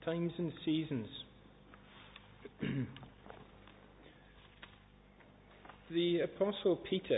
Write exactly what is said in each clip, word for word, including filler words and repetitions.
Times and seasons. The Apostle Peter,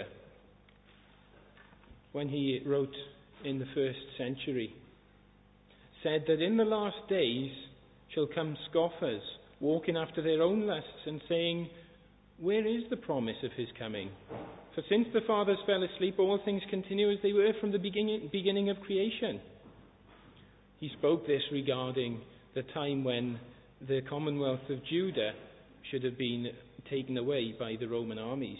when he wrote in the first century, said that in the last days shall come scoffers, walking after their own lusts, and saying, "Where is the promise of his coming? For since the fathers fell asleep, all things continue as they were from the beginning, beginning of creation." He spoke this regarding the time when the Commonwealth of Judah should have been taken away by the Roman armies.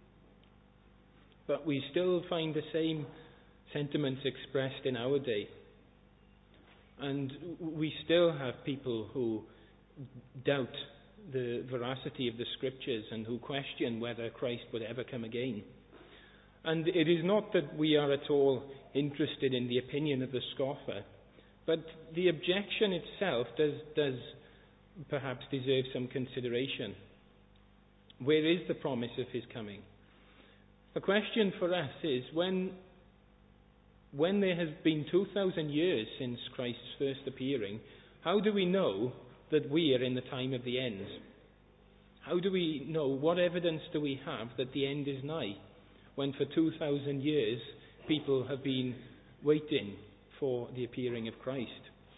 But we still find the same sentiments expressed in our day. And we still have people who doubt the veracity of the scriptures and who question whether Christ would ever come again. And it is not that we are at all interested in the opinion of the scoffer, but the objection itself does, does perhaps deserve some consideration. Where is the promise of his coming? The question for us is, when, when there has been two thousand years since Christ's first appearing, how do we know that we are in the time of the end? How do we know, what evidence do we have that the end is nigh, when for two thousand years people have been waiting for the appearing of Christ?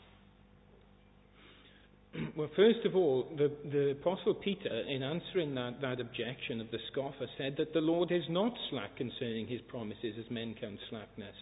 Well, first of all, the, the Apostle Peter, in answering that, that objection of the scoffer, said that the Lord is not slack concerning his promises, as men count slackness.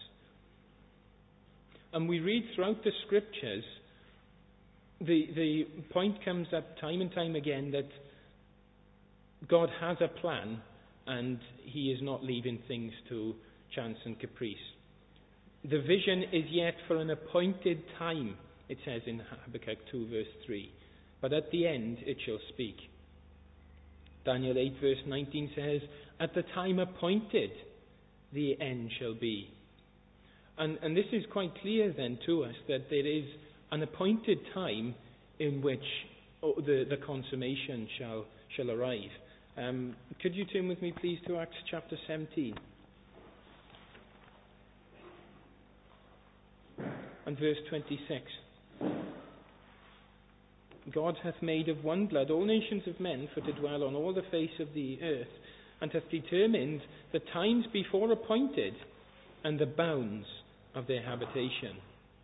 And we read throughout the scriptures, the, the point comes up time and time again that God has a plan and he is not leaving things to chance and caprice. The vision is yet for an appointed time, it says in Habakkuk two verse three. But at the end it shall speak. Daniel eight verse nineteen says, "At the time appointed the end shall be." And, and this is quite clear then to us that there is an appointed time in which the, the consummation shall, shall arrive. Um, could you turn with me please to Acts chapter seventeen? And verse twenty-six. "God hath made of one blood all nations of men for to dwell on all the face of the earth, and hath determined the times before appointed and the bounds of their habitation."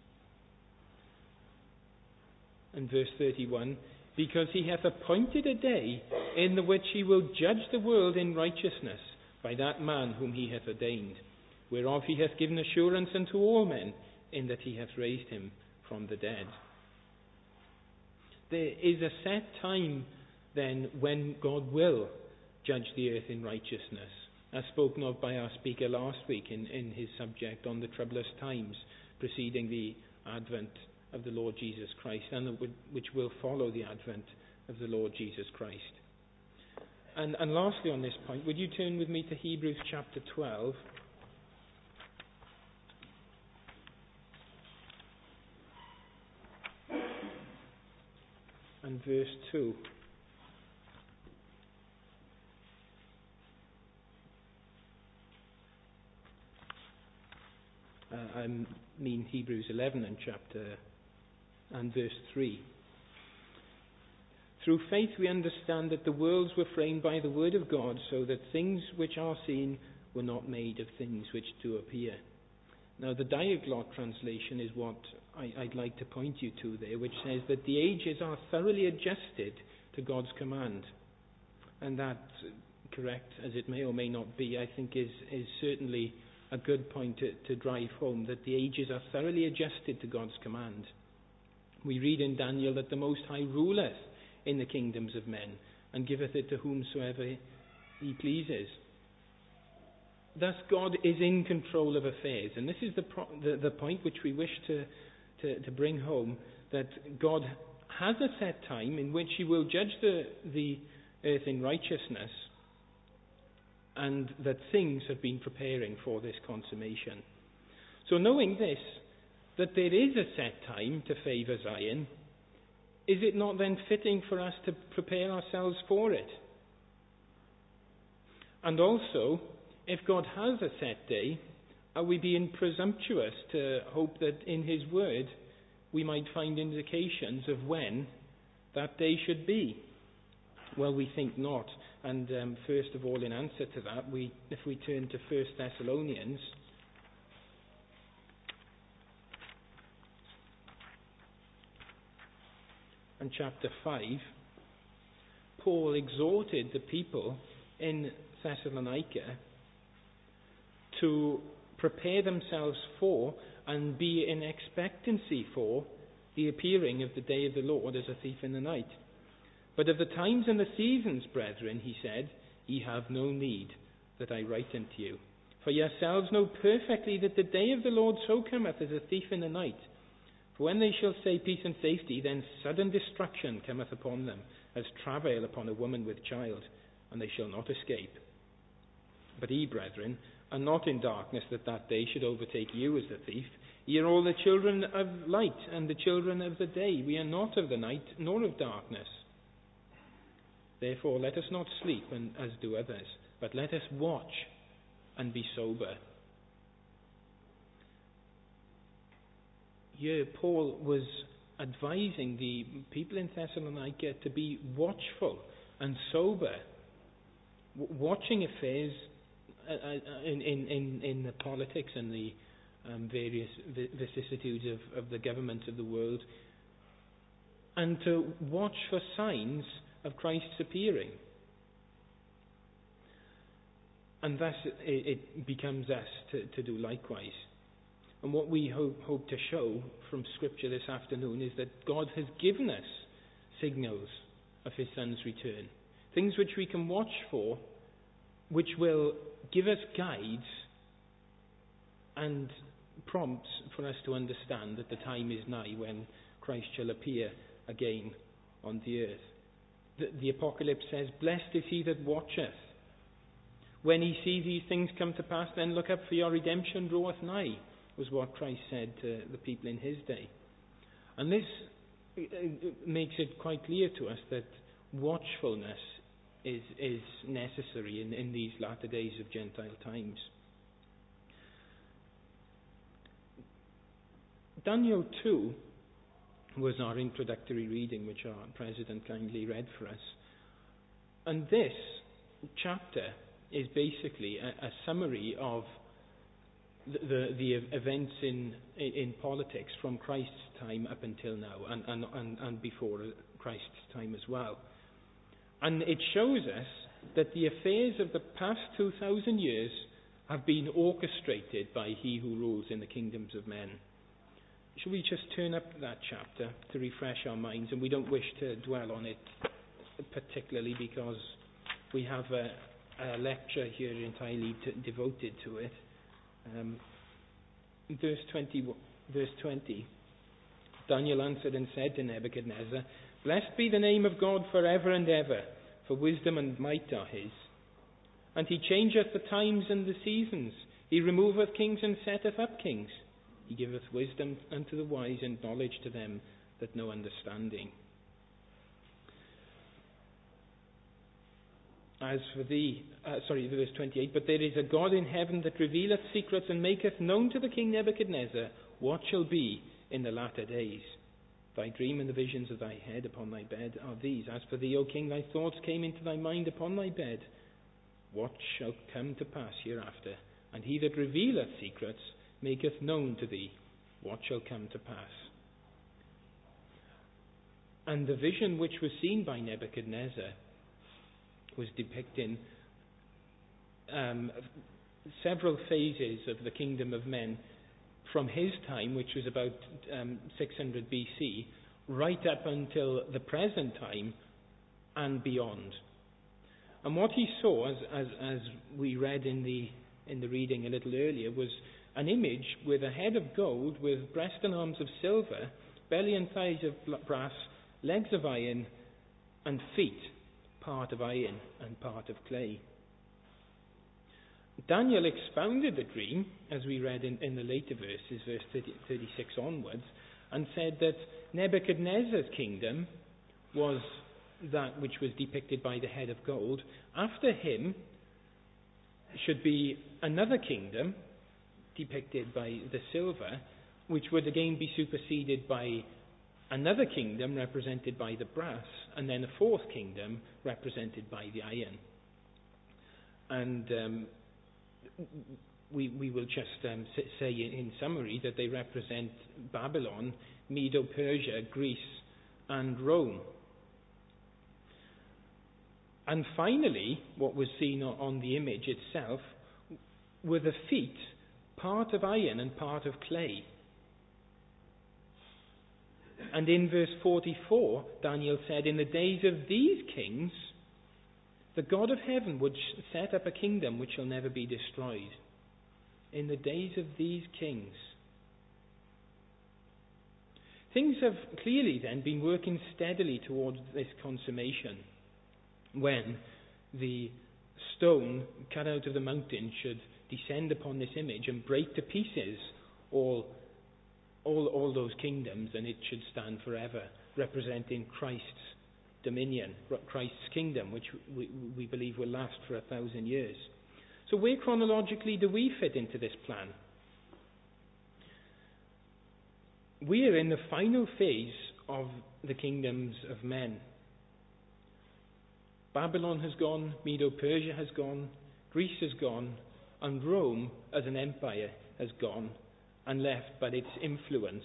And verse thirty-one, "Because he hath appointed a day in the which he will judge the world in righteousness by that man whom he hath ordained, whereof he hath given assurance unto all men, in that he hath raised him from the dead." There is a set time then when God will judge the earth in righteousness, as spoken of by our speaker last week in, in his subject on the troublous times preceding the advent of the Lord Jesus Christ, and which will follow the advent of the Lord Jesus Christ. And, and lastly on this point, would you turn with me to Hebrews chapter twelve? And verse two. Uh, I mean Hebrews eleven and chapter and verse three. "Through faith we understand that the worlds were framed by the word of God, so that things which are seen were not made of things which do appear." Now the Diaglott translation is what I, I'd like to point you to there, which says that the ages are thoroughly adjusted to God's command. And that, correct as it may or may not be, I think is, is certainly a good point to, to drive home, that the ages are thoroughly adjusted to God's command. We read in Daniel that the Most High ruleth in the kingdoms of men, and giveth it to whomsoever he pleases. Thus God is in control of affairs, and this is the, pro- the, the point which we wish to, to, to bring home, that God has a set time in which he will judge the, the earth in righteousness, and that things have been preparing for this consummation. So knowing this, that there is a set time to favour Zion, is it not then fitting for us to prepare ourselves for it? And also, if God has a set day, are we being presumptuous to hope that in his word we might find indications of when that day should be. Well, we think not. And um, first of all, in answer to that, we, if we turn to First Thessalonians, and chapter five, Paul exhorted the people in Thessalonica to prepare themselves for and be in expectancy for the appearing of the day of the Lord as a thief in the night. But of the times and the seasons, brethren, he said, ye have no need that I write unto you. For yourselves know perfectly that the day of the Lord so cometh as a thief in the night. For when they shall say peace and safety, then sudden destruction cometh upon them, as travail upon a woman with child, and they shall not escape. But ye, brethren, are not in darkness, that that day should overtake you as a thief. Ye are all the children of light and the children of the day. We are not of the night, nor of darkness. Therefore let us not sleep and, as do others, but let us watch and be sober. Here Paul was advising the people in Thessalonica to be watchful and sober, w- watching affairs uh, in, in, in, in the politics and the um, various vicissitudes of, of the government of the world, and to watch for signs of Christ's appearing. And thus it, it becomes us to, to do likewise. And what we hope, hope to show from Scripture this afternoon is that God has given us signals of His Son's return. Things which we can watch for, which will give us guides and prompts for us to understand that the time is nigh when Christ shall appear again on the earth. The, the Apocalypse says, blessed is he that watcheth. When he see these things come to pass, then look up, for your redemption draweth nigh, was what Christ said to the people in his day. And this makes it quite clear to us that watchfulness is, is necessary in, in these latter days of Gentile times. Daniel two was our introductory reading, which our President kindly read for us. And this chapter is basically a, a summary of the, the, the events in, in politics from Christ's time up until now, and, and, and, and before Christ's time as well. And it shows us that the affairs of the past two thousand years have been orchestrated by He who rules in the kingdoms of men. Shall we just turn up that chapter to refresh our minds? And we don't wish to dwell on it particularly because we have a, a lecture here entirely to, devoted to it. Um, verse twenty, verse twenty, Daniel answered and said to Nebuchadnezzar, blessed be the name of God forever and ever, for wisdom and might are his. And he changeth the times and the seasons. He removeth kings and setteth up kings. He giveth wisdom unto the wise and knowledge to them that know understanding. As for thee, uh, sorry, verse twenty-eight, but there is a God in heaven that revealeth secrets and maketh known to the king Nebuchadnezzar what shall be in the latter days. Thy dream and the visions of thy head upon thy bed are these. As for thee, O king, thy thoughts came into thy mind upon thy bed. What shall come to pass hereafter? And he that revealeth secrets maketh known to thee what shall come to pass. And the vision which was seen by Nebuchadnezzar was depicting um, several phases of the kingdom of men from his time, which was about um, six hundred B C, right up until the present time and beyond. And what he saw, as, as, as we read in the in the reading a little earlier, was an image with a head of gold, with breast and arms of silver, belly and thighs of brass, legs of iron, and feet, part of iron and part of clay. Daniel expounded the dream, as we read in, in the later verses, verse thirty, thirty-six onwards, and said that Nebuchadnezzar's kingdom was that which was depicted by the head of gold. After him should be another kingdom, depicted by the silver, which would again be superseded by another kingdom represented by the brass, and then a fourth kingdom represented by the iron. And um, we, we will just um, say in, in summary that they represent Babylon, Medo-Persia, Greece, and Rome. And finally, what was seen on the image itself were the feet, part of iron and part of clay. And in verse forty-four, Daniel said, "In the days of these kings, the God of heaven would set up a kingdom which shall never be destroyed." In the days of these kings. Things have clearly then been working steadily towards this consummation, when the stone cut out of the mountain should descend upon this image and break to pieces all, all, all those kingdoms, and it should stand forever, representing Christ's dominion, Christ's kingdom, which we, we believe will last for a thousand years. So where chronologically do we fit into this plan? We are in the final phase of the kingdoms of men. Babylon has gone, Medo-Persia has gone, Greece has gone, and Rome as an empire has gone and left but its influence,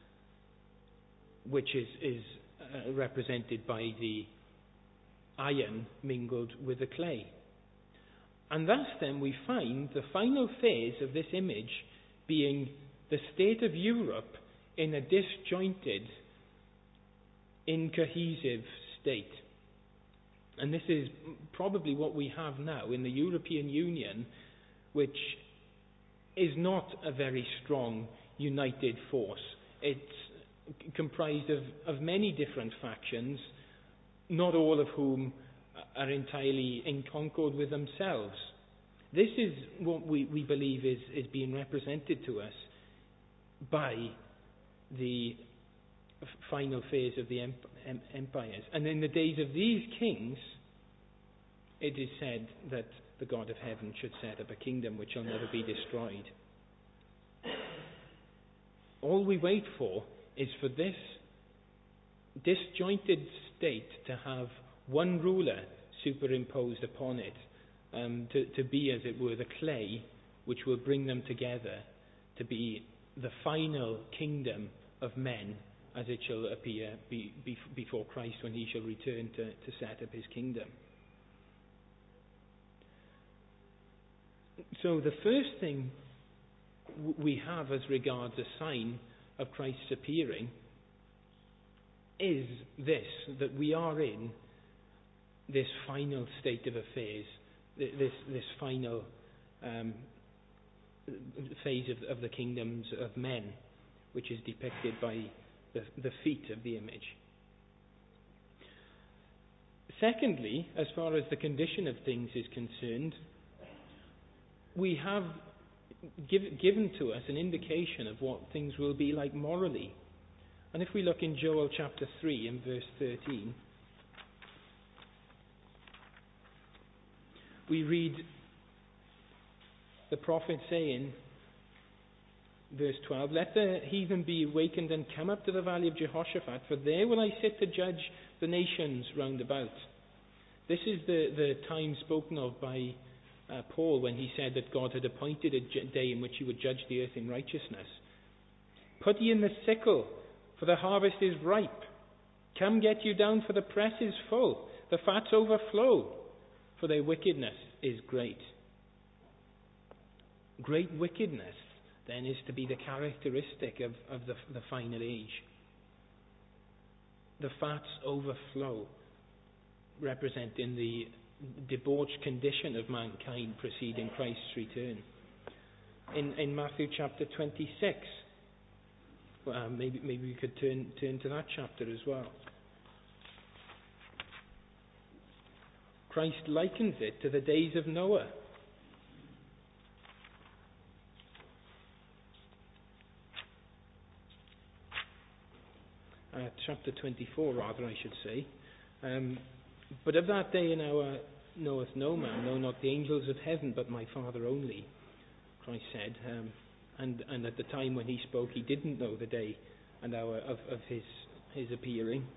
which is, is uh, represented by the iron mingled with the clay. And thus then we find the final phase of this image being the state of Europe in a disjointed, incohesive state. And this is probably what we have now in the European Union, which is not a very strong, united force. It's comprised of, of many different factions, not all of whom are entirely in concord with themselves. This is what we, we believe is, is being represented to us by the f- final phase of the emp- em- empires. And in the days of these kings, it is said that the God of heaven should set up a kingdom which shall never be destroyed. All we wait for is for this disjointed state to have one ruler superimposed upon it, um, to, to be, as it were, the clay which will bring them together to be the final kingdom of men as it shall appear be, be, before Christ when he shall return to, to set up his kingdom. So the first thing w- we have as regards a sign of Christ's appearing is this, that we are in this final state of affairs, this, this final um, phase of, of the kingdoms of men, which is depicted by the, the feet of the image. Secondly, as far as the condition of things is concerned, we have give, given to us an indication of what things will be like morally. And if we look in Joel chapter three and verse thirteen, we read the prophet saying, verse twelve, "Let the heathen be awakened and come up to the valley of Jehoshaphat, for there will I sit to judge the nations round about." This is the, the time spoken of by uh, Paul when he said that God had appointed a j- day in which he would judge the earth in righteousness. "Put ye in the sickle, for the harvest is ripe. Come get you down, for the press is full. The fats overflow, for their wickedness is great." Great wickedness, then, is to be the characteristic of, of the, the final age. The fats overflow, representing the debauched condition of mankind preceding Christ's return. In, in Matthew chapter twenty-six, well, maybe, maybe we could turn, turn to that chapter as well. Christ likens it to the days of Noah. Uh, chapter twenty-four, rather, I should say. Um, but of that day in hour knoweth no man, no, not the angels of heaven, but my Father only, Christ said. Um, And, and at the time when he spoke, he didn't know the day and hour of, of his, his appearing.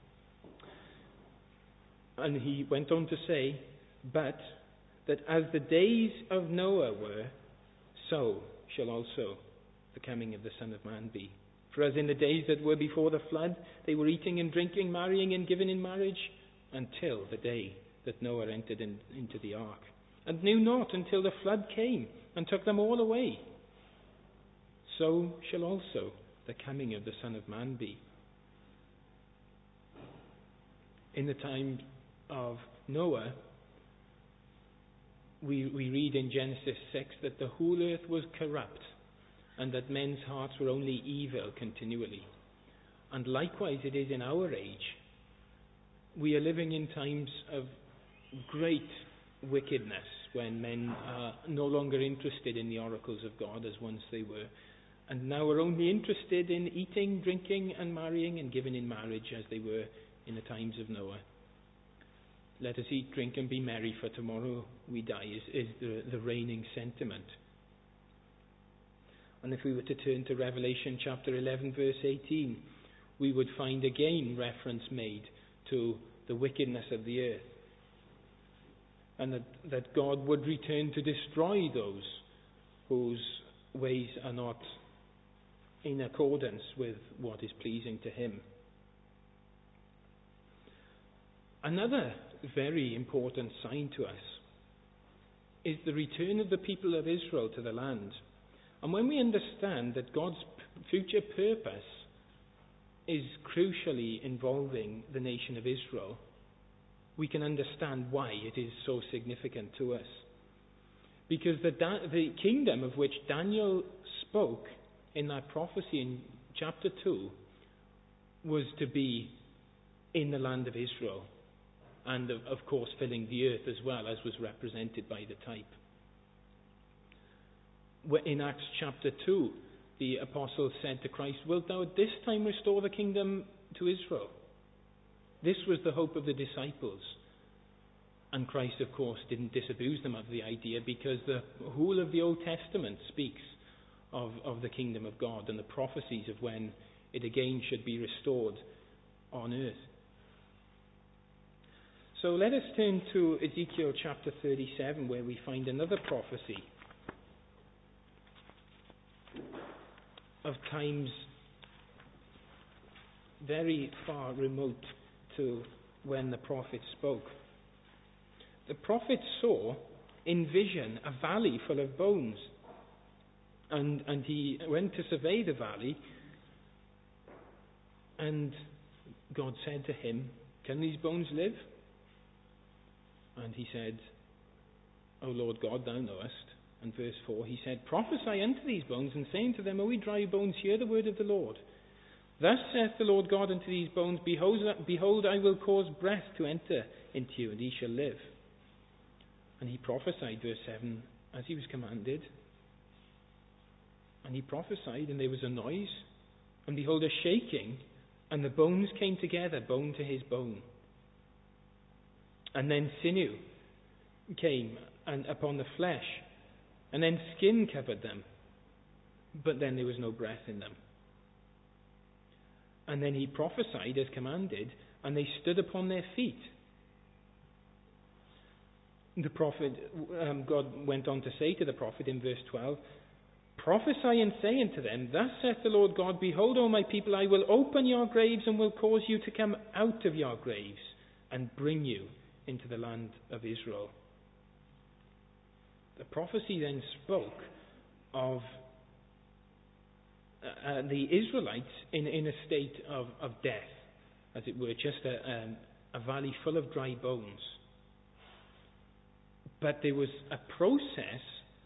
And he went on to say, but that as the days of Noah were, so shall also the coming of the Son of Man be. For as in the days that were before the flood, they were eating and drinking, marrying and giving in marriage, until the day that Noah entered in, into the ark, and knew not until the flood came and took them all away. So shall also the coming of the Son of Man be. In the time of Noah, we, we read in Genesis six that the whole earth was corrupt, and that men's hearts were only evil continually. And likewise it is in our age. We are living in times of great wickedness, when men are no longer interested in the oracles of God as once they were, and now are only interested in eating, drinking and marrying and giving in marriage as they were in the times of Noah. Let us eat, drink and be merry, for tomorrow we die, is, is the, the reigning sentiment. And if we were to turn to Revelation chapter eleven verse eighteen, we would find again reference made to the wickedness of the earth, and that, that God would return to destroy those whose ways are not in accordance with what is pleasing to him. Another very important sign to us is the return of the people of Israel to the land. And when we understand that God's future purpose is crucially involving the nation of Israel, we can understand why it is so significant to us. Because the, the kingdom of which Daniel spoke in that prophecy in chapter two was to be in the land of Israel, and of, of course filling the earth as well, as was represented by the type. In Acts chapter two, the apostles said to Christ, "Wilt thou at this time restore the kingdom to Israel?" This was the hope of the disciples. And Christ, of course, didn't disabuse them of the idea, because the whole of the Old Testament speaks of, of the kingdom of God and the prophecies of when it again should be restored on earth. So let us turn to Ezekiel chapter thirty-seven, where we find another prophecy of times very far remote to when the prophet spoke. The prophet saw in vision a valley full of bones, and, and he went to survey the valley, and God said to him, "Can these bones live?" And he said, "O Lord God, thou knowest." And verse four, he said, "Prophesy unto these bones, and say unto them, O ye dry bones, hear the word of the Lord. Thus saith the Lord God unto these bones, Behold, behold, I will cause breath to enter into you, and ye shall live." And he prophesied, verse seven, as he was commanded. And he prophesied, and there was a noise, and behold, a shaking, and the bones came together, bone to his bone. And then sinew came and upon the flesh, and then skin covered them, but then there was no breath in them. And then he prophesied as commanded, and they stood upon their feet. The prophet, um, God went on to say to the prophet in verse twelve, "Prophesy and say unto them, Thus saith the Lord God, Behold, O my people, I will open your graves, and will cause you to come out of your graves, and bring you into the land of Israel." The prophecy then spoke of uh, the Israelites in, in a state of, of death, as it were, just a, um, a valley full of dry bones. But there was a process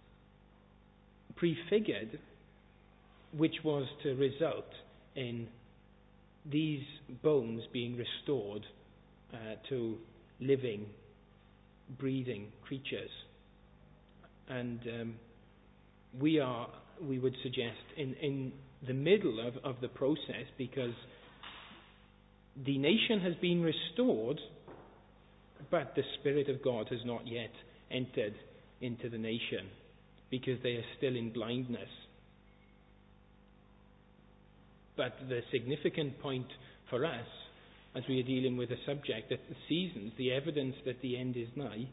prefigured which was to result in these bones being restored uh, to living, breathing creatures. And um, we are, we would suggest, in, in the middle of, of the process, because the nation has been restored, but the Spirit of God has not yet entered into the nation, because they are still in blindness. But the significant point for us, as we are dealing with the subject, that the seasons, the evidence that the end is nigh,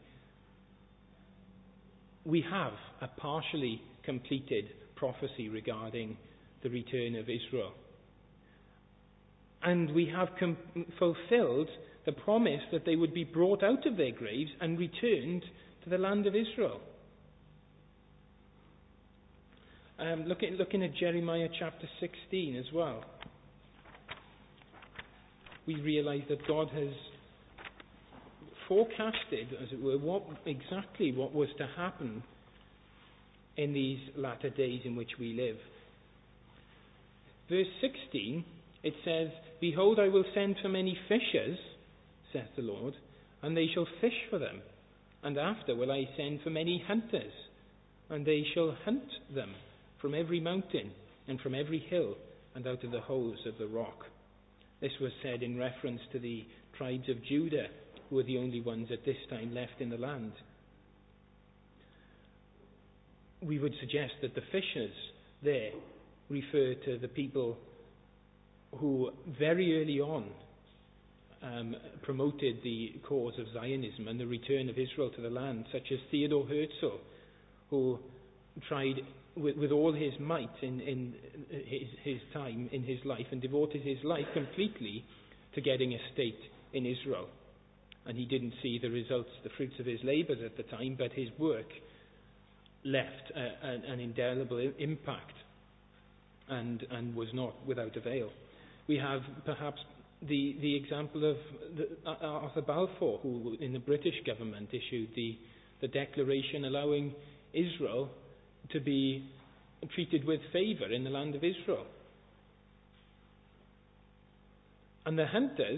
we have a partially completed prophecy regarding the return of Israel. And we have com- fulfilled the promise that they would be brought out of their graves and returned to the land of Israel. Um, look at, looking at Jeremiah chapter sixteen as well, we realize that God has forecasted, as it were, what exactly what was to happen in these latter days in which we live. Verse sixteen, it says, "Behold, I will send for many fishers, saith the Lord, and they shall fish for them. And after will I send for many hunters, and they shall hunt them from every mountain and from every hill and out of the holes of the rock." This was said in reference to the tribes of Judah, who were the only ones at this time left in the land. We would suggest that the fishers there refer to the people who very early on um, promoted the cause of Zionism and the return of Israel to the land, such as Theodor Herzl, who tried with, with all his might in, in his, his time, in his life, and devoted his life completely to getting a state in Israel. And he didn't see the results, the fruits of his labours at the time, but his work left a, an, an indelible impact and, and was not without avail. We have perhaps the, the example of the, Arthur Balfour, who in the British government issued the, the declaration allowing Israel to be treated with favour in the land of Israel. And the hunters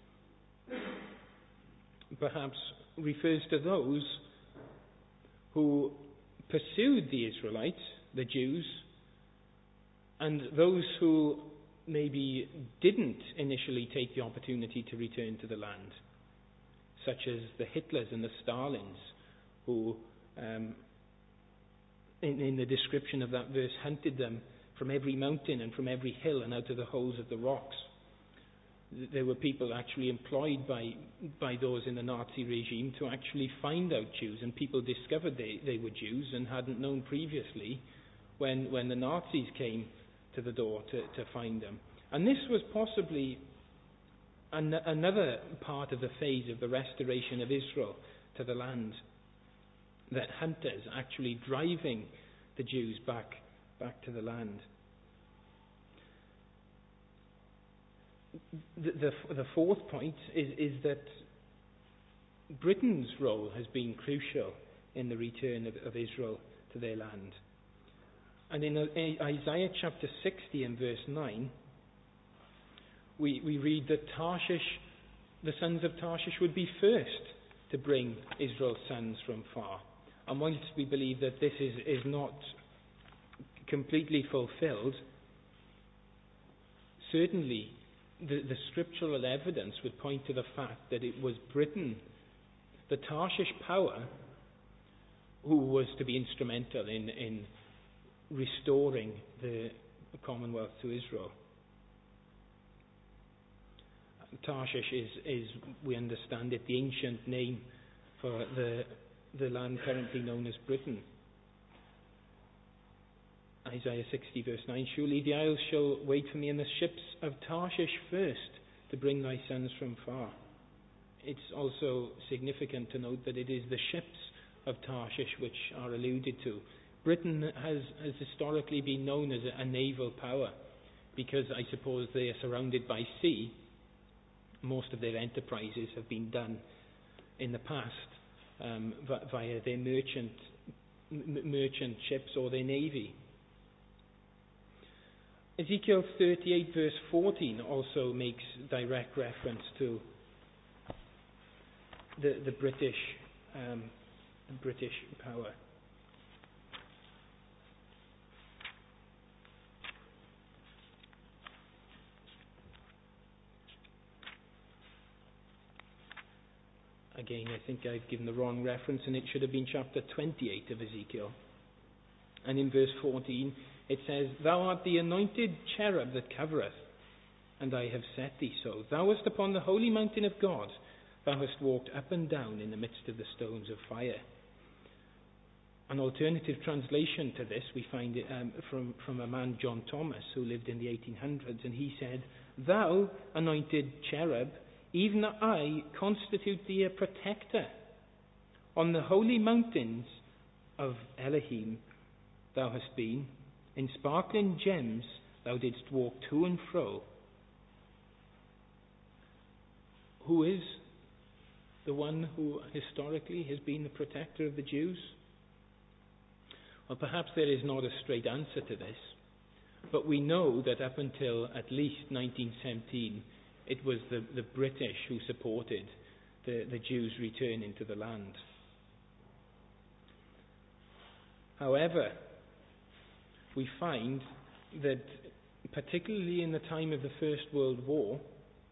perhaps refers to those who pursued the Israelites, the Jews, and those who maybe didn't initially take the opportunity to return to the land, such as the Hitlers and the Stalins, who um, in, in the description of that verse hunted them from every mountain and from every hill and out of the holes of the rocks. There were people actually employed by by those in the Nazi regime to actually find out Jews, and people discovered they, they were Jews and hadn't known previously when, when the Nazis came to the door to, to find them. And this was possibly an, another part of the phase of the restoration of Israel to the land, that hunters actually driving the Jews back back to the land. The, the, the fourth point is, is that Britain's role has been crucial in the return of, of Israel to their land. And in Isaiah chapter sixty and verse nine, we, we read that Tarshish, the sons of Tarshish, would be first to bring Israel's sons from far. And once we believe that this is, is not completely fulfilled, certainly the, the scriptural evidence would point to the fact that it was Britain, the Tarshish power, who was to be instrumental in, in restoring the Commonwealth to Israel. Tarshish is, is, we understand it, the ancient name for the, the land currently known as Britain. Isaiah sixty verse nine, "Surely the isles shall wait for me, and the ships of Tarshish first to bring thy sons from far." It's also significant to note that it is the ships of Tarshish which are alluded to. Britain has, has historically been known as a, a naval power because I suppose they are surrounded by sea. Most of their enterprises have been done in the past um, via their merchant m- merchant ships or their navy. Ezekiel thirty-eight verse fourteen also makes direct reference to the, the British um, the British power. Again, I think I've given the wrong reference, and it should have been chapter twenty-eight of Ezekiel. And in verse fourteen, it says, "Thou art the anointed cherub that covereth, and I have set thee so. Thou wast upon the holy mountain of God. Thou hast walked up and down in the midst of the stones of fire." An alternative translation to this we find it, um, from, from a man, John Thomas, who lived in the eighteen hundreds, and he said, "Thou, anointed cherub, even I constitute thee a protector. On the holy mountains of Elohim thou hast been. In sparkling gems thou didst walk to and fro." Who is the one who historically has been the protector of the Jews? Well, perhaps there is not a straight answer to this, but we know that up until at least nineteen seventeen, it was the, the British who supported the, the Jews' return into the land. However, we find that particularly in the time of the First World War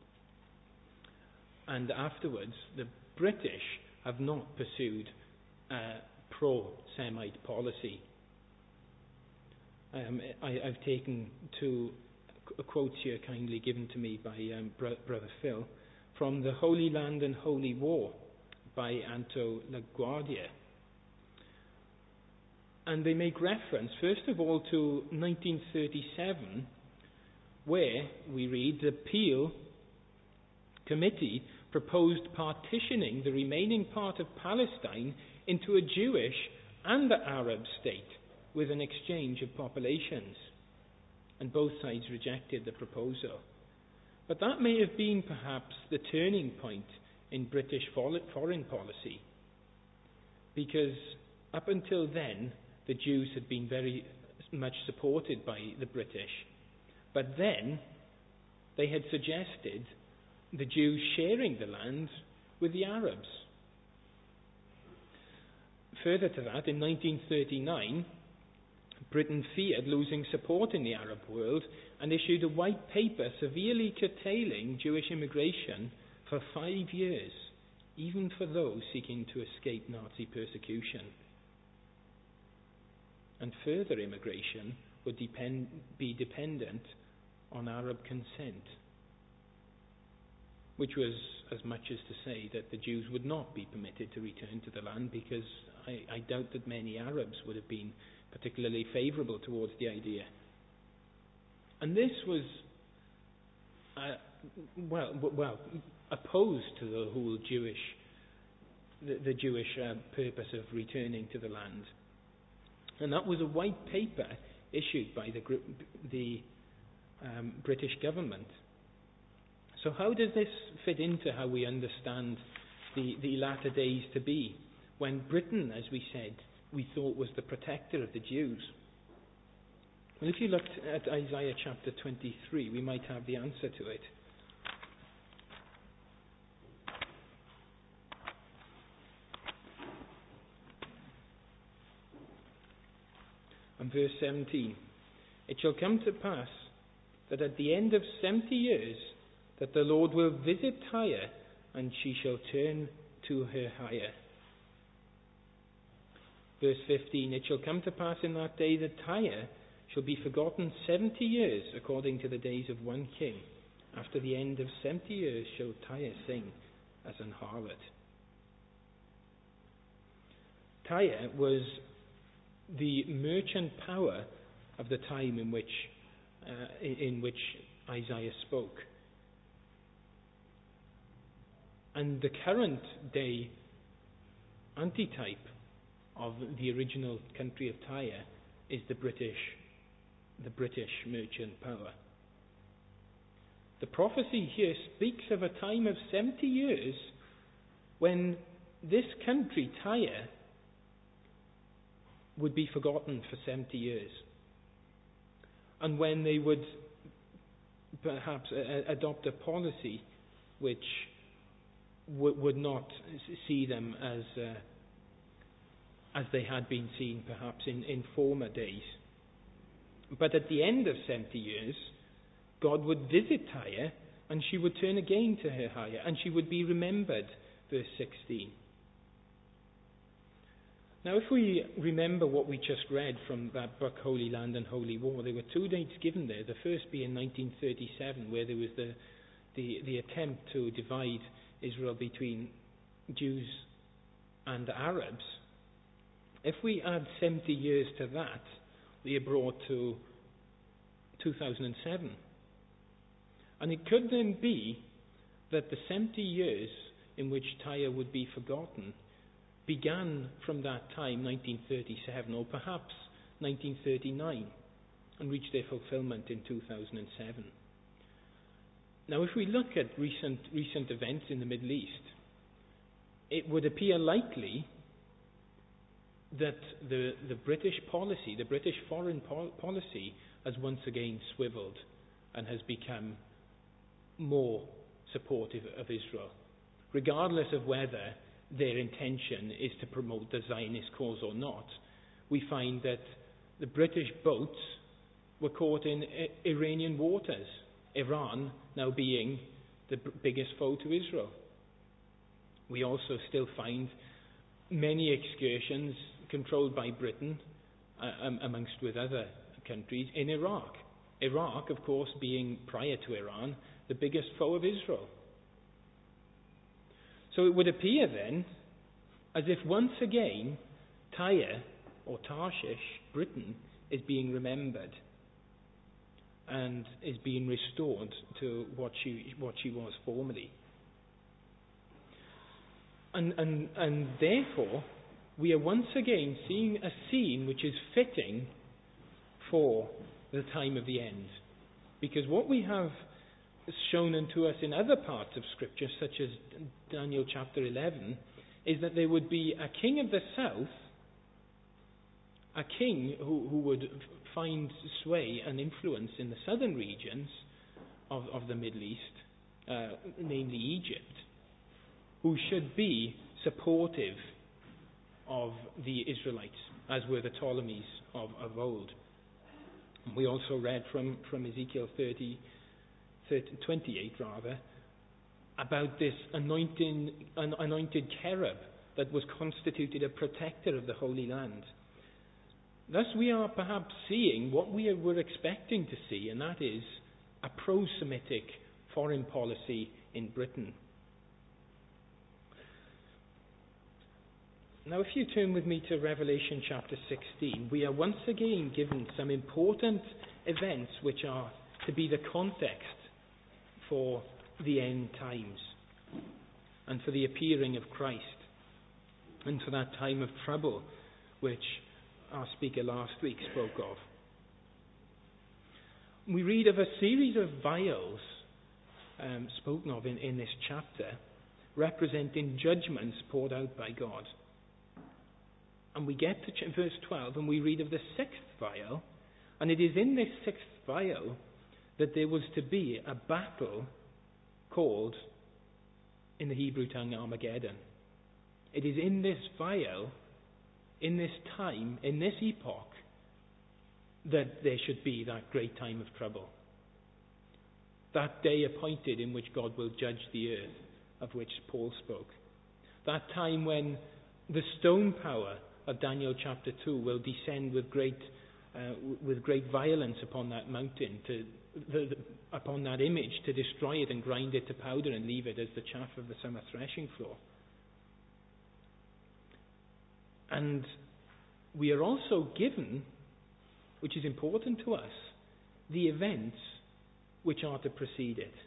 and afterwards, the British have not pursued a pro-Semite policy. Um, I, I've taken two quotes here kindly given to me by um, Bro- Brother Phil from The Holy Land and Holy War by Anto LaGuardia. And they make reference, first of all, to nineteen thirty-seven, where we read, "The Peel Committee proposed partitioning the remaining part of Palestine into a Jewish and an Arab state with an exchange of populations." And both sides rejected the proposal. But that may have been perhaps the turning point in British foreign policy, because up until then the Jews had been very much supported by the British. But then they had suggested the Jews sharing the land with the Arabs. Further to that, in nineteen thirty-nine, Britain feared losing support in the Arab world and issued a white paper severely curtailing Jewish immigration for five years, even for those seeking to escape Nazi persecution. And further immigration would depend, be dependent on Arab consent, which was as much as to say that the Jews would not be permitted to return to the land, because I, I doubt that many Arabs would have been particularly favourable towards the idea. And this was, uh, well, well, opposed to the whole Jewish, the, the Jewish uh, purpose of returning to the land. And that was a white paper issued by the, the um, British government. So how does this fit into how we understand the, the latter days to be, when Britain, as we said, we thought was the protector of the Jews? Well, if you looked at Isaiah chapter twenty-three, we might have the answer to it. And verse seventeen, "It shall come to pass that at the end of seventy years that the Lord will visit Tyre, and she shall turn to her hire." Verse fifteen, "It shall come to pass in that day that Tyre shall be forgotten seventy years, according to the days of one king. After the end of seventy years shall Tyre sing as an harlot." Tyre was the merchant power of the time in which uh, in which Isaiah spoke. And the current day antitype of the original country of Tyre is the British, the British merchant power. The prophecy here speaks of a time of seventy years when this country, Tyre, would be forgotten for seventy years, and when they would perhaps a- adopt a policy which w- would not see them as uh, as they had been seen perhaps in, in former days. But at the end of seventy years, God would visit Tyre, and she would turn again to her hire, and she would be remembered. Verse sixteen. Now, if we remember what we just read from that book, Holy Land and Holy War, there were two dates given there. The first being nineteen thirty-seven, where there was the, the, the attempt to divide Israel between Jews and Arabs. If we add seventy years to that, we are brought to two thousand seven. And it could then be that the seventy years in which Tyre would be forgotten began from that time, nineteen thirty-seven, or perhaps nineteen thirty-nine, and reached their fulfillment in two thousand seven. Now, if we look at recent recent events in the Middle East, it would appear likely that the, the British policy, the British foreign pol- policy, has once again swiveled and has become more supportive of Israel, regardless of whether their intention is to promote the Zionist cause or not. We find that the British boats were caught in I- Iranian waters, Iran now being the b- biggest foe to Israel. We also still find many excursions controlled by Britain, uh, um, amongst with other countries, in Iraq. Iraq, of course, being, prior to Iran, the biggest foe of Israel. So it would appear then as if once again Tyre, or Tarshish, Britain, is being remembered and is being restored to what she what she was formerly. And, and, and therefore, we are once again seeing a scene which is fitting for the time of the end. Because what we have shown unto us in other parts of Scripture, such as Daniel chapter eleven, is that there would be a king of the south, a king who, who would find sway and influence in the southern regions of, of the Middle East, uh, namely Egypt, who should be supportive of the Israelites, as were the Ptolemies of, of old. And we also read from, from Ezekiel thirty, thirty, twenty-eight rather, about this anointing, an anointed cherub that was constituted a protector of the Holy Land. Thus we are perhaps seeing what we were expecting to see, and that is a pro-Semitic foreign policy in Britain. Now, if you turn with me to Revelation chapter sixteen, we are once again given some important events which are to be the context for the end times and for the appearing of Christ and for that time of trouble which our speaker last week spoke of. We read of a series of vials um, spoken of in, in this chapter, representing judgments poured out by God. And we get to ch- verse twelve, and we read of the sixth vial, and it is in this sixth vial that there was to be a battle called, in the Hebrew tongue, Armageddon. It is in this vial, in this time, in this epoch, that there should be that great time of trouble. That day appointed in which God will judge the earth, of which Paul spoke. That time when the stone power of Daniel chapter two will descend with great uh, with great violence upon that mountain, to the, the, upon that image, to destroy it and grind it to powder and leave it as the chaff of the summer threshing floor. And we are also given, which is important to us, the events which are to precede it.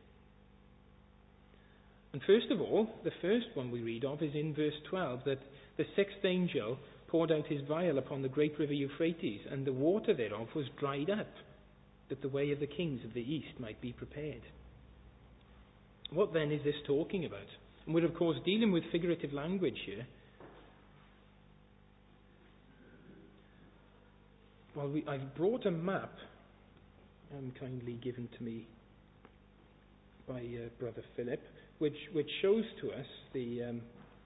And first of all, the first one we read of is in verse twelve, that the sixth angel poured out his vial upon the great river Euphrates, and the water thereof was dried up, that the way of the kings of the east might be prepared. What then is this talking about? And we're of course dealing with figurative language here. Well, we, I've brought a map, um, kindly given to me by uh, Brother Philip, which which shows to us the, um,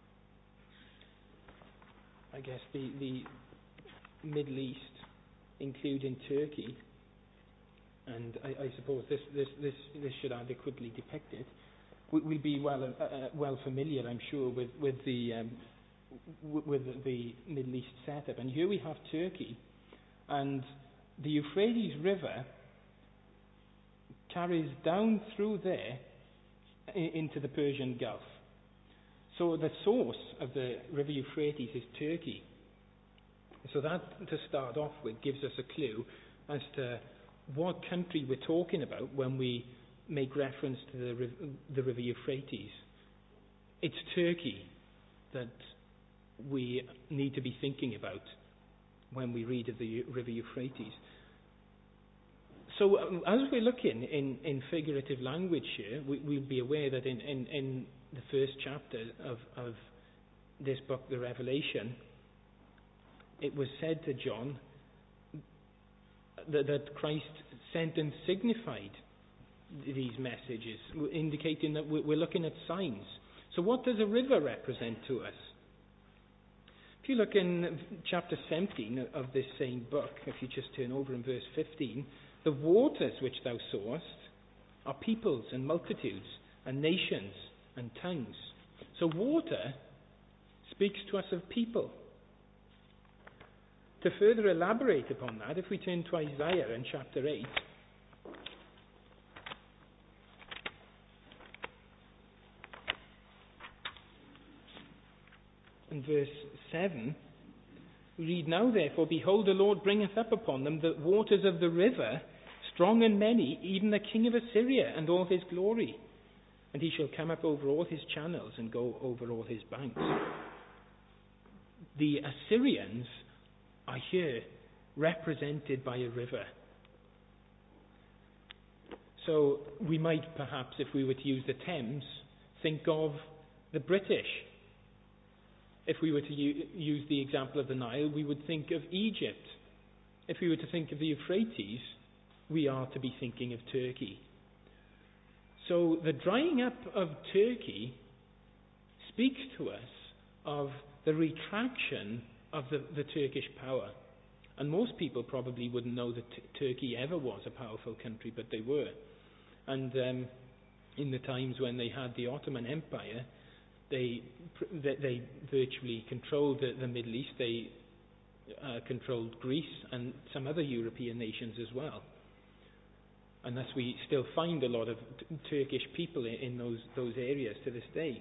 I guess, the, the Middle East, including Turkey, and I, I suppose this, this, this, this should adequately depict it. We, we'll be well uh, uh, well familiar, I'm sure, with with the um, w- with the Middle East setup. And here we have Turkey, and the Euphrates River carries down through there I- into the Persian Gulf. So the source of the River Euphrates is Turkey. So that, to start off with, gives us a clue as to what country we're talking about when we make reference to the, riv- the River Euphrates. It's Turkey that we need to be thinking about when we read of the U- River Euphrates. So um, as we're looking in, in figurative language here, we, we'll be aware that in, in, in the first chapter of, of this book, the Revelation, it was said to John that, that Christ sent and signified these messages, indicating that we're looking at signs. So what does a river represent to us? If you look in chapter seventeen of this same book, if you just turn over in verse fifteen, the waters which thou sawest are peoples and multitudes and nations and tongues. So water speaks to us of people. To further elaborate upon that, if we turn to Isaiah in chapter eight, in verse seven, we read, Now therefore, behold, the Lord bringeth up upon them the waters of the river, strong and many, even the king of Assyria and all his glory. And he shall come up over all his channels and go over all his banks. The Assyrians are here represented by a river. So we might perhaps, if we were to use the Thames, think of the British. If we were to u- use the example of the Nile, we would think of Egypt. If we were to think of the Euphrates, we are to be thinking of Turkey. So the drying up of Turkey speaks to us of the retraction of the, the Turkish power. And most people probably wouldn't know that t- Turkey ever was a powerful country, but they were. And um, in the times when they had the Ottoman Empire, they they, they virtually controlled the, the Middle East. They uh, controlled Greece and some other European nations as well. And thus we still find a lot of t- Turkish people in, in those those areas to this day.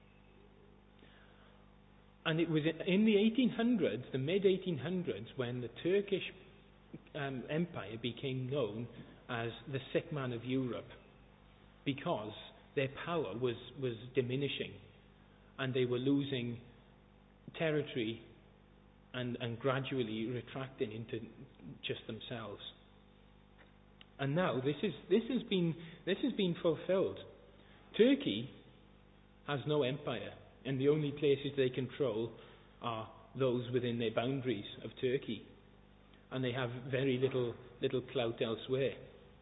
And it was in the eighteen hundreds, the mid eighteen hundreds, when the Turkish um, Empire became known as the sick man of Europe, because their power was, was diminishing and they were losing territory and, and gradually retracting into just themselves. And now this is this has been this has been fulfilled. Turkey has no empire, and the only places they control are those within their boundaries of Turkey, and they have very little little clout elsewhere.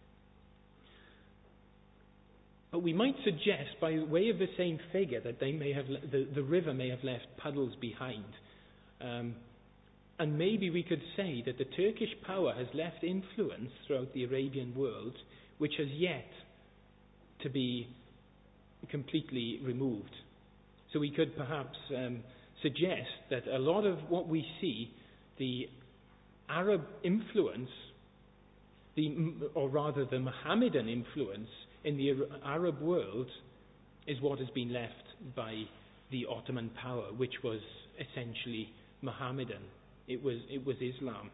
But we might suggest, by way of the same figure, that they may have le- the, the river may have left puddles behind. Um, and maybe we could say that the Turkish power has left influence throughout the Arabian world, which has yet to be completely removed. So we could perhaps um, suggest that a lot of what we see, the Arab influence, the, or rather the Mohammedan influence in the Arab world, is what has been left by the Ottoman power, which was essentially Mohammedan. It was it was Islam.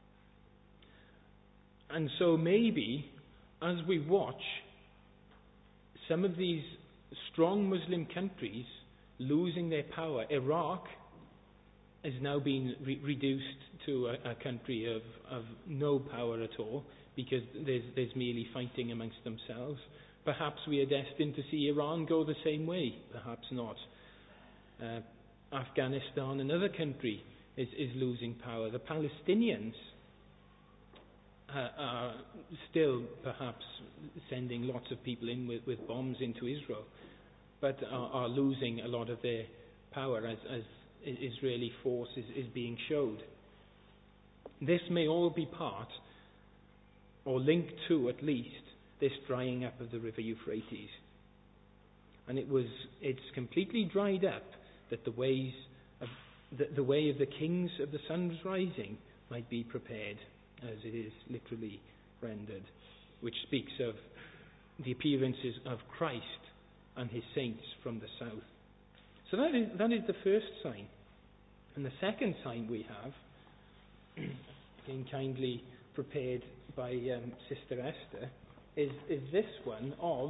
And so maybe as we watch some of these strong Muslim countries losing their power, Iraq has now been re- reduced to a, a country of, of no power at all, because there's, there's merely fighting amongst themselves. Perhaps we are destined to see Iran go the same way, perhaps not. Uh, Afghanistan, another country, is, is losing power. The Palestinians uh, are still perhaps sending lots of people in with, with bombs into Israel, but are, are losing a lot of their power as, as Israeli force is, is being showed. This may all be part, or linked to at least, this drying up of the river Euphrates. And it was it's completely dried up that the ways of the, the way of the kings of the sun's rising might be prepared, as it is literally rendered, which speaks of the appearances of Christ and his saints from the south. So that is, that is the first sign. And the second sign we have, again kindly prepared by um, Sister Esther, is, is this one of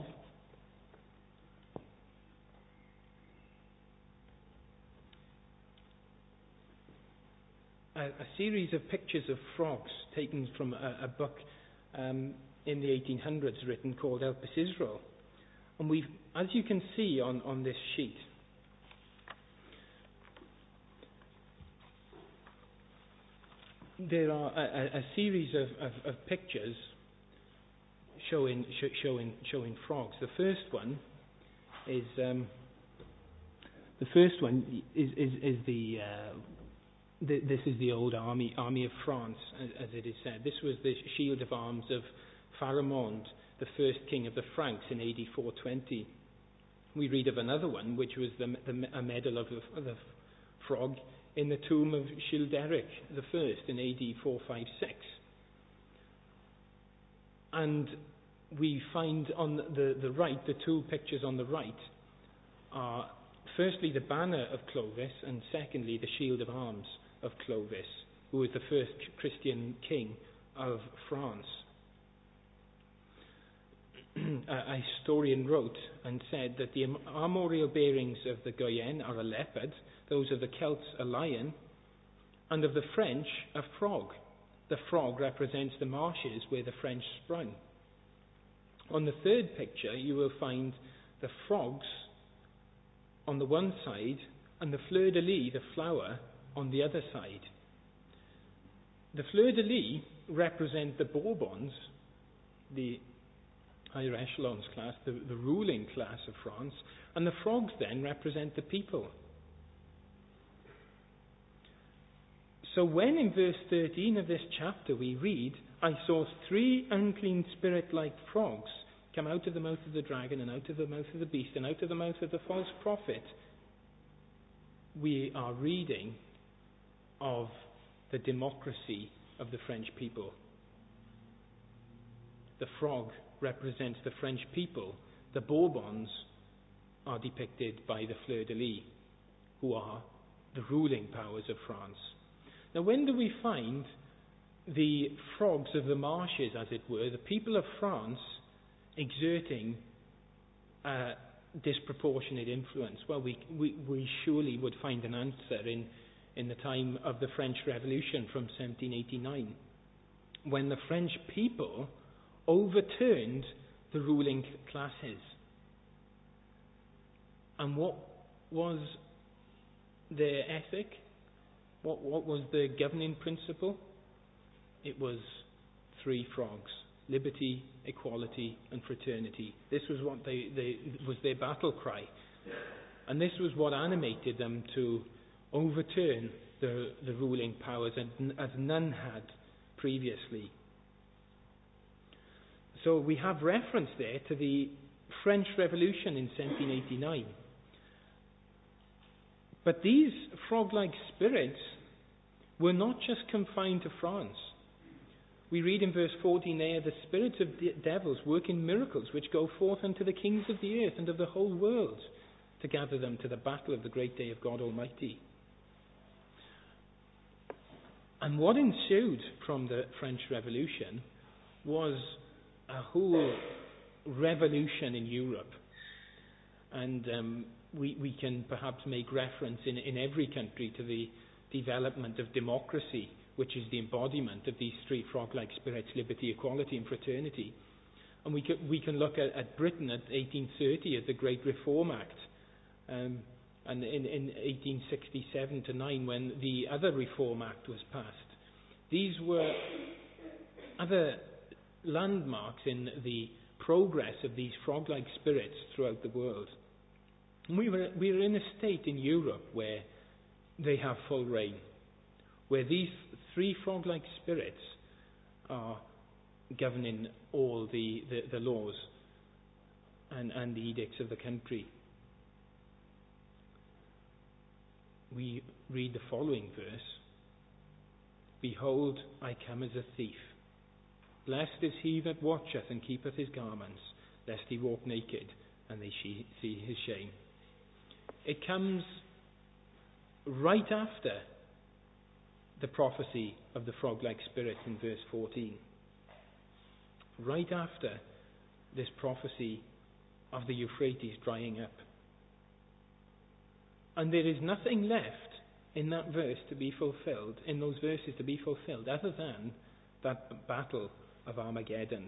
a, a series of pictures of frogs taken from a, a book um, in the eighteen hundreds written called Elpis Israel. And we've, as you can see on, on this sheet, there are a, a series of, of, of pictures showing sh- showing showing frogs. The first one is um, the first one is is, is the, uh, the this is the old army army of France, as, as it is said. This was the shield of arms of Pharamond, the first king of the Franks in A D four twenty. We read of another one, which was the, the a medal of the, of the frog in the tomb of Childeric the First in A D four fifty-six. And we find on the, the right, the two pictures on the right are firstly the banner of Clovis and secondly the shield of arms of Clovis, who was the first Christian king of France. A historian wrote and said that the armorial bearings of the Goyen are a leopard, those of the Celts a lion, and of the French a frog. The frog represents the marshes where the French sprung. On the third picture you will find the frogs on the one side and the fleur-de-lis, the flower, on the other side. The fleur-de-lis represent the Bourbons, the higher echelons class, the, the ruling class of France, and the frogs then represent the people. So when in verse thirteen of this chapter we read, I saw three unclean spirit-like frogs come out of the mouth of the dragon and out of the mouth of the beast and out of the mouth of the false prophet, we are reading of the democracy of the French people. The frog represents the French people. The Bourbons are depicted by the fleur-de-lis, who are the ruling powers of France. Now, when do we find the frogs of the marshes, as it were, the people of France, exerting a disproportionate influence? Well, we, we, we surely would find an answer in, in the time of the French Revolution from seventeen eighty-nine, when the French people overturned the ruling classes. And what was their ethic? What, what was the governing principle? It was three frogs: liberty, equality, and fraternity. This was what they, they was their battle cry, and this was what animated them to overturn the, the ruling powers, as none had previously. So we have reference there to the French Revolution in seventeen eighty-nine. But these frog-like spirits were not just confined to France. We read in verse fourteen there, the spirits of de- devils work in miracles, which go forth unto the kings of the earth and of the whole world, to gather them to the battle of the great day of God Almighty. And what ensued from the French Revolution was a whole revolution in Europe. And um, we, we can perhaps make reference in, in every country to the development of democracy, which is the embodiment of these three frog-like spirits: liberty, equality, and fraternity. And we can, we can look at, at Britain at eighteen thirty, at the Great Reform Act, um, and in, in eighteen sixty-seven to nine, when the other Reform Act was passed. These were other landmarks in the progress of these frog-like spirits throughout the world. And we were, we are in a state in Europe where they have full reign, where these three frog-like spirits are governing all the, the, the laws and, and the edicts of the country. we read the following verse. Behold, I come as a thief. Blessed is he that watcheth and keepeth his garments, lest he walk naked, and they see his shame. It comes right after the prophecy of the frog-like spirit in verse fourteen. Right after this prophecy of the Euphrates drying up. And there is nothing left in that verse to be fulfilled, in those verses to be fulfilled, other than that battle of Armageddon.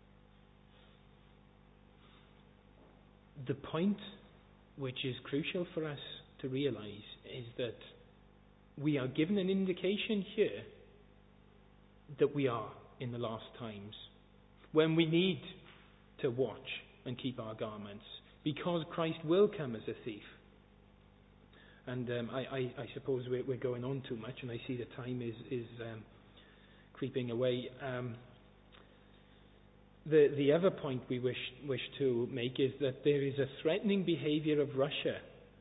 The point which is crucial for us to realize is that we are given an indication here that we are in the last times, when we need to watch and keep our garments, because Christ will come as a thief. And um, I, I, I suppose we're, we're going on too much, and I see the time is, is um, creeping away. Um, the, the other point we wish, wish to make is that there is a threatening behavior of Russia.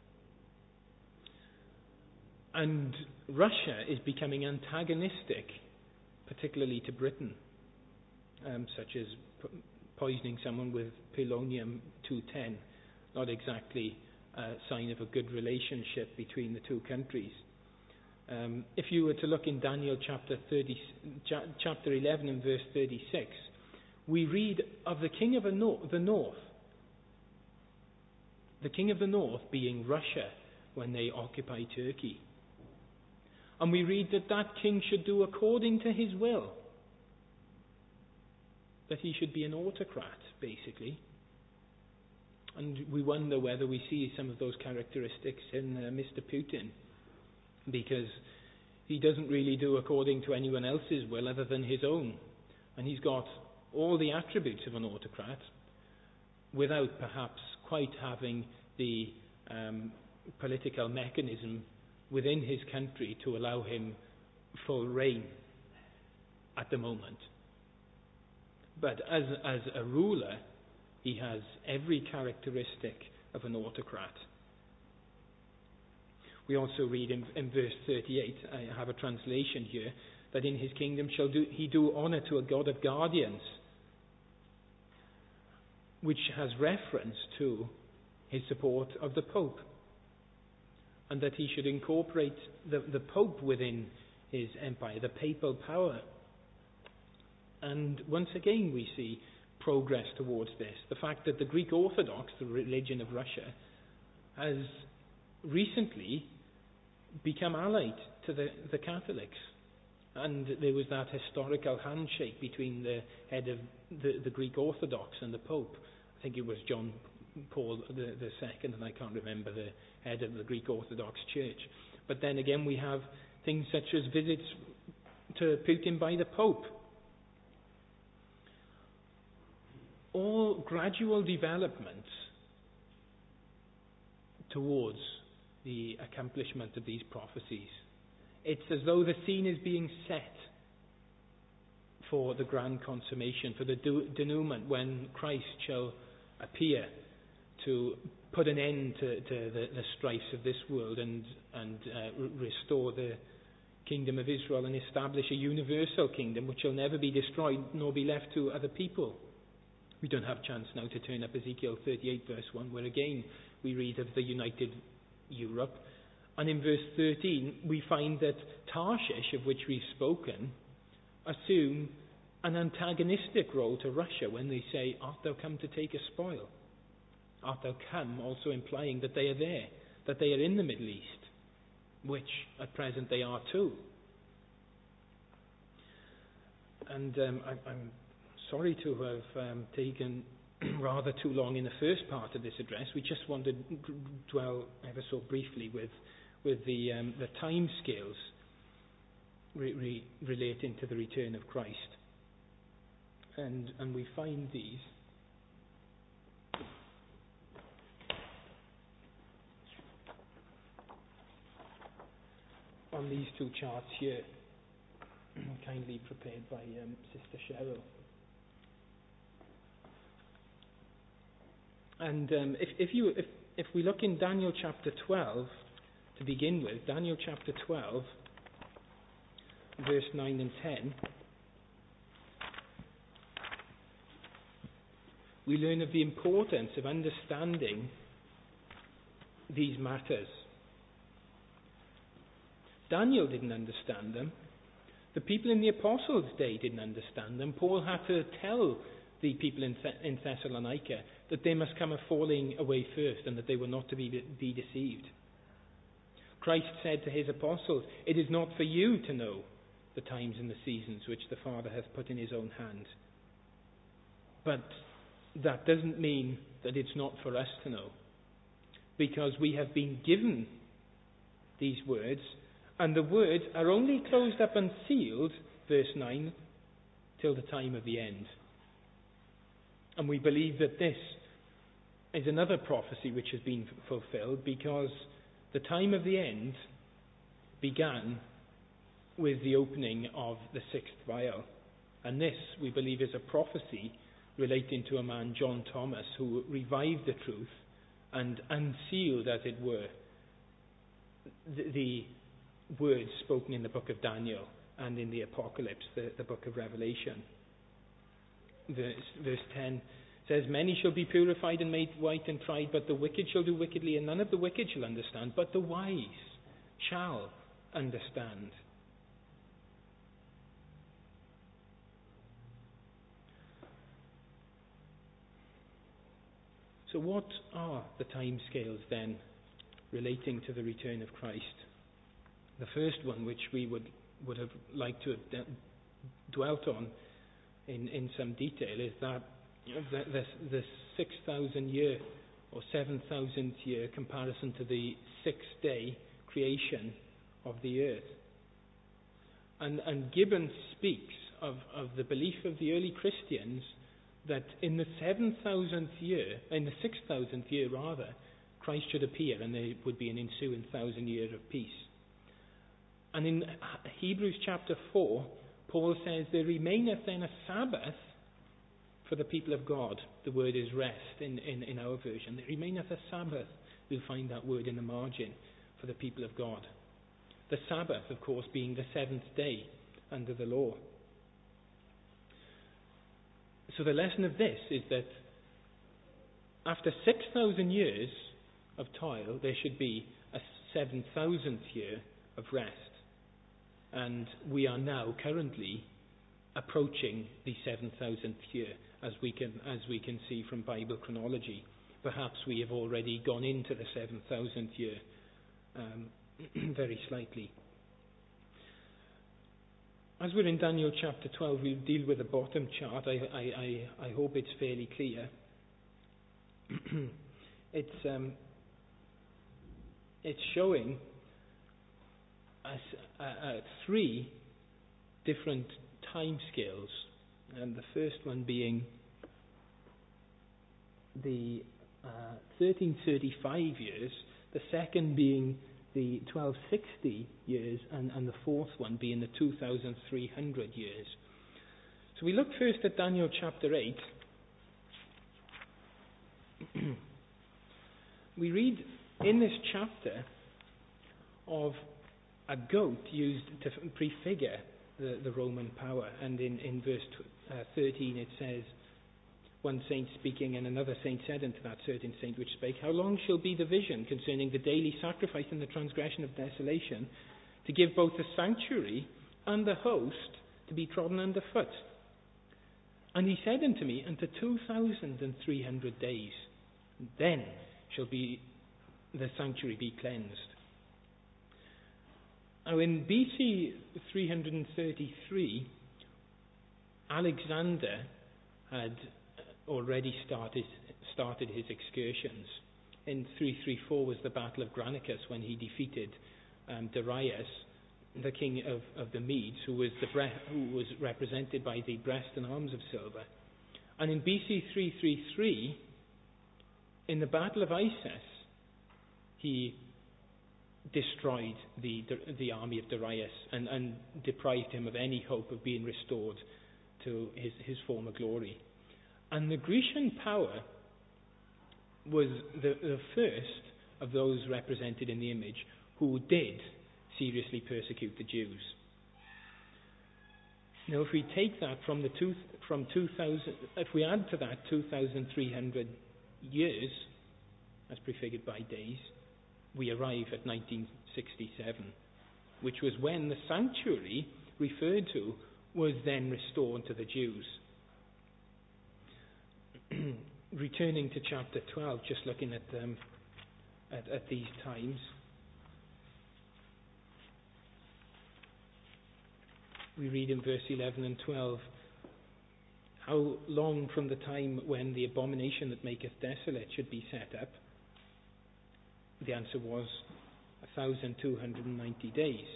And Russia is becoming antagonistic, particularly to Britain, um, such as p- poisoning someone with polonium two ten, not exactly a sign of a good relationship between the two countries. Um, if you were to look in Daniel chapter thirty, cha- chapter eleven and verse thirty-six, we read of the king of the north, the north, the king of the north being Russia when they occupy Turkey. And we read that that king should do according to his will. That he should be an autocrat, basically. And we wonder whether we see some of those characteristics in uh, Mister Putin, because he doesn't really do according to anyone else's will other than his own. And he's got all the attributes of an autocrat, without perhaps quite having the um, political mechanism within his country to allow him full reign at the moment. But as as a ruler, he has every characteristic of an autocrat. We also read in, in verse thirty-eight, I have a translation here, that in his kingdom shall do, he do honour to a God of guardians, which has reference to his support of the Pope, and that he should incorporate the, the Pope within his empire, the papal power. And once again we see progress towards this. The fact that the Greek Orthodox, the religion of Russia, has recently become allied to the, the Catholics. And there was that historical handshake between the head of the, the Greek Orthodox and the Pope. I think it was John Paul the, the Second, and I can't remember the head of the Greek Orthodox Church. But then again we have things such as visits to Putin by the Pope. All gradual developments towards the accomplishment of these prophecies. It's as though the scene is being set for the grand consummation, for the denouement, when Christ shall appear to put an end to, to the, the strifes of this world and, and uh, re- restore the kingdom of Israel and establish a universal kingdom which shall never be destroyed nor be left to other people. We don't have a chance now to turn up Ezekiel thirty-eight verse one, where again we read of the united Europe. And in verse thirteen we find that Tarshish, of which we've spoken, assume an antagonistic role to Russia when they say, art thou come to take a spoil? Art thou come, also implying that they are there, that they are in the Middle East, which at present they are too. And um, I, I'm sorry to have um, taken rather too long in the first part of this address. We just wanted to dwell ever so briefly with with the um, the time scales re- re- relating to the return of Christ, and and we find these on these two charts here, kindly prepared by um, Sister Cheryl. And um, if, if you if if we look in Daniel chapter twelve, to begin with, Daniel chapter twelve, verse nine and ten, we learn of the importance of understanding these matters. Daniel didn't understand them. The people in the apostles' day didn't understand them. Paul had to tell the people in, Th- in Thessalonica that they must come a falling away first and that they were not to be, be deceived. Christ said to his apostles, "It is not for you to know the times and the seasons which the Father hath put in his own hand." But that doesn't mean that it's not for us to know, because we have been given these words, and the words are only closed up and sealed, verse nine, till the time of the end. And we believe that this is another prophecy which has been fulfilled, because the time of the end began with the opening of the sixth vial. And this, we believe, is a prophecy relating to a man, John Thomas, who revived the truth and unsealed, as it were, the, the words spoken in the book of Daniel and in the Apocalypse, the, the book of Revelation. Verse, verse ten says, "Many shall be purified and made white and tried, but the wicked shall do wickedly, and none of the wicked shall understand, but the wise shall understand." So what are the timescales then relating to the return of Christ? The first one, which we would, would have liked to have de- dwelt on in, in some detail, is that the, the, the six thousand year or seven thousand year comparison to the six-day creation of the earth. And, and Gibbon speaks of, of the belief of the early Christians that in the seven thousandth year, in the six thousandth year rather, Christ should appear, and there would be an ensuing thousand years of peace. And in Hebrews chapter four, Paul says, "There remaineth then a Sabbath for the people of God." The word is rest in, in, in our version. "There remaineth a Sabbath." We'll find that word in the margin, for the people of God. The Sabbath, of course, being the seventh day under the law. So the lesson of this is that after six thousand years of toil, there should be a seven thousandth year of rest. And we are now currently approaching the seven thousandth year, as we can as we can see from Bible chronology. Perhaps we have already gone into the seven thousandth year um, very slightly. As we're in Daniel chapter twelve, we'll deal with the bottom chart. I, I, I, I hope it's fairly clear. it's um, it's showing us uh, uh, three different time scales, and the first one being the uh, thirteen thirty-five years, the second being the twelve sixty years, and, and the fourth one being the two thousand three hundred years. So we look first at Daniel chapter eight. We read in this chapter of a goat used to prefigure the, the Roman power, and in, in verse uh, thirteen it says, "One saint speaking, and another saint said unto that certain saint which spake, How long shall be the vision concerning the daily sacrifice and the transgression of desolation, to give both the sanctuary and the host to be trodden under foot? And he said unto me, Unto two thousand and three hundred days, then shall be the sanctuary be cleansed." Now in B C three thirty-three, Alexander had already started started his excursions. In three thirty-four was the Battle of Granicus, when he defeated um, Darius, the king of, of the Medes, who was the bre- who was represented by the breast and arms of silver. And in B C three thirty-three, in the Battle of Issus, he destroyed the the army of Darius and, and deprived him of any hope of being restored to his, his former glory. And the Grecian power was the, the first of those represented in the image, who did seriously persecute the Jews. Now, if we take that from the two, from two thousand, if we add to that two thousand three hundred years, as prefigured by days, we arrive at nineteen sixty-seven, which was when the sanctuary referred to was then restored to the Jews. Returning to chapter twelve, just looking at them at, at these times. We read in verse eleven and twelve, how long from the time when the abomination that maketh desolate should be set up? The answer was one thousand two hundred ninety days.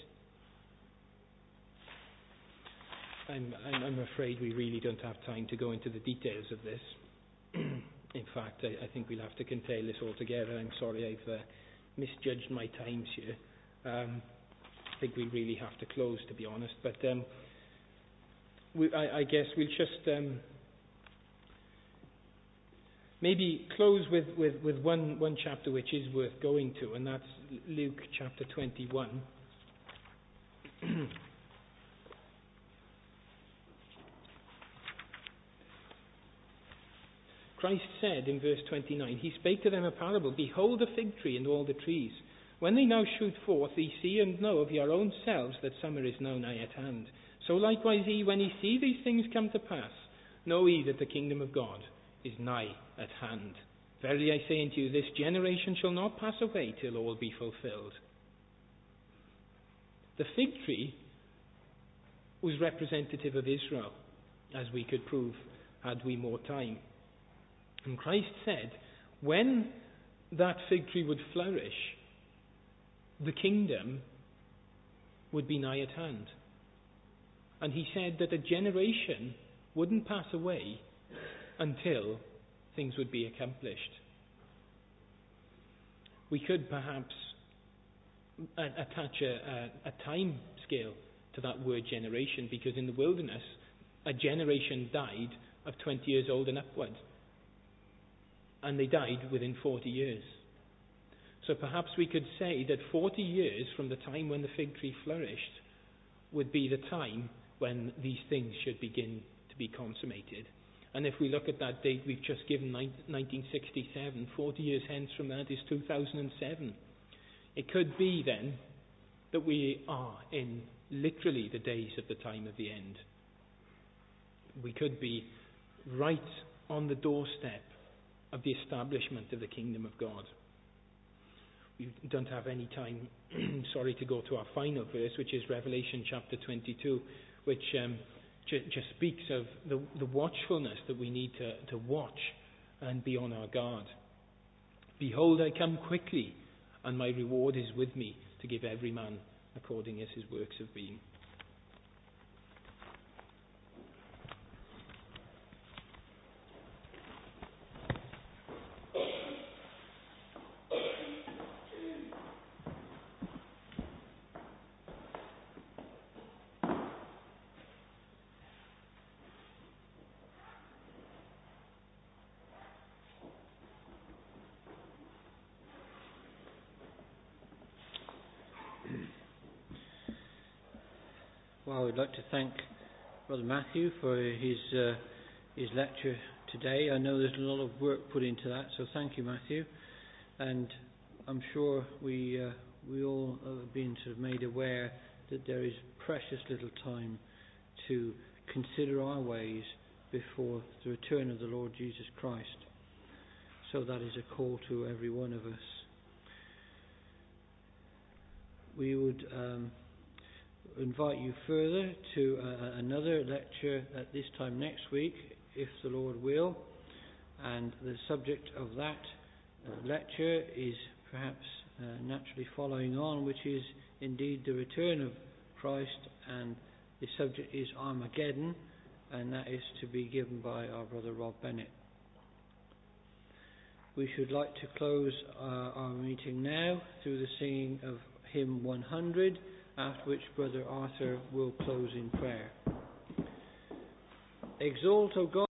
I'm, I'm, I'm afraid we really don't have time to go into the details of this. In fact, I, I think we'll have to curtail this altogether. I'm sorry I've uh, misjudged my times here. Um, I think we really have to close, to be honest. But um, we, I, I guess we'll just um, maybe close with, with, with one, one chapter which is worth going to, and that's Luke chapter twenty-one. Christ said in verse twenty-nine, He spake to them a parable, Behold the fig tree and all the trees. When they now shoot forth, ye see and know of your own selves that summer is now nigh at hand. So likewise ye, when ye see these things come to pass, know ye that the kingdom of God is nigh at hand. Verily I say unto you, this generation shall not pass away till all be fulfilled. The fig tree was representative of Israel, as we could prove had we more time. And Christ said, when that fig tree would flourish, the kingdom would be nigh at hand. And he said that a generation wouldn't pass away until things would be accomplished. We could perhaps attach a, a, a time scale to that word generation, because in the wilderness, a generation died of twenty years old and upward. And they died within forty years. So perhaps we could say that forty years from the time when the fig tree flourished would be the time when these things should begin to be consummated. And if we look at that date we've just given, nineteen sixty-seven, forty years hence from that is two thousand seven. It could be then that we are in literally the days of the time of the end. We could be right on the doorstep of the establishment of the kingdom of God. We don't have any time, sorry, to go to our final verse, which is Revelation chapter twenty-two, which um, j- just speaks of the, the watchfulness that we need to, to watch and be on our guard. Behold, I come quickly, and my reward is with me to give every man according as his works have been. Well, we'd like to thank Brother Matthew for his uh, his lecture today. I know there's a lot of work put into that, so thank you, Matthew. And I'm sure we uh, we all have been sort of made aware that there is precious little time to consider our ways before the return of the Lord Jesus Christ. So that is a call to every one of us. We would Um, invite you further to uh, another lecture at this time next week, if the Lord will, and the subject of that uh, lecture is perhaps uh, naturally following on, which is indeed the return of Christ, and the subject is Armageddon, and that is to be given by our brother Rob Bennett. We should like to close uh, our meeting now through the singing of hymn one hundred, after which Brother Arthur will close in prayer. Exalt, O God.